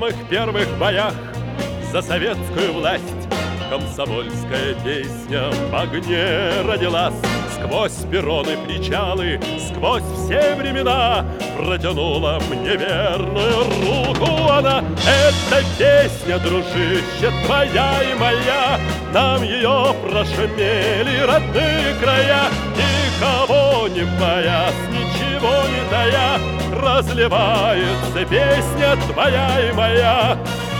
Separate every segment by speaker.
Speaker 1: самых первых боях за советскую власть комсомольская песня в огне родилась. Сквозь перроны, причалы, сквозь все времена протянула мне верную руку она. Эта песня, дружище, твоя и моя, нам ее прошумели родные края. Никого не боясь, ничего не тая, разливается песня твоя и моя.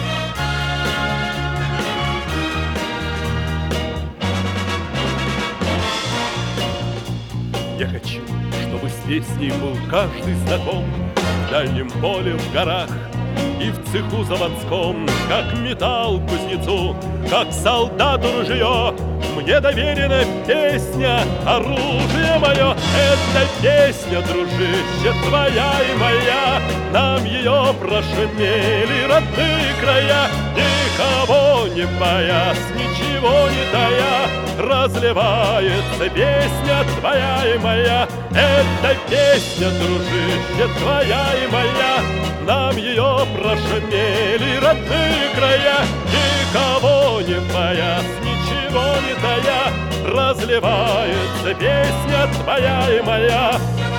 Speaker 1: Я хочу, чтобы с песней был каждый знаком в дальнем поле, в горах и в цеху заводском, как металл кузнецу, как солдату ружье. Мне доверена песня, оружие мое. Это песня, дружище, твоя и моя, нам ее прошумели родные края. Никого не боясь, ничего не тая, разливается песня твоя и моя. Это песня, дружище, твоя и моя, нам ее прошумели родные края. Никого не боясь, ничего не тая, разливается песня твоя и моя.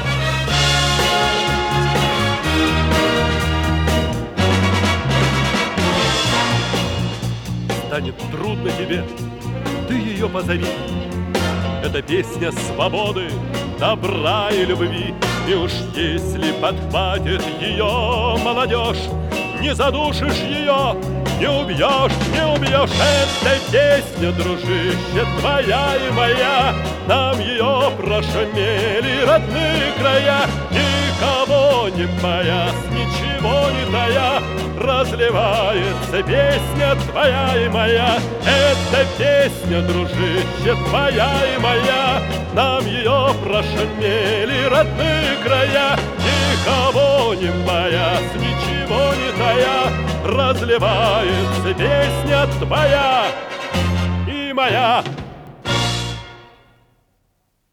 Speaker 1: Станет трудно тебе, ты ее позови. Это песня свободы, добра и любви. И уж если подхватит ее молодежь, не задушишь ее, не убьешь, не убьешь. Это песня, дружище, твоя и моя, нам ее прошумели родные края. Никого не боясь, ничего не тая, разливается песня твоя и моя. Это песня, дружище, твоя и моя, нам ее прошумели родные края. Никого не боясь, ничего не тая, разливается песня твоя и моя.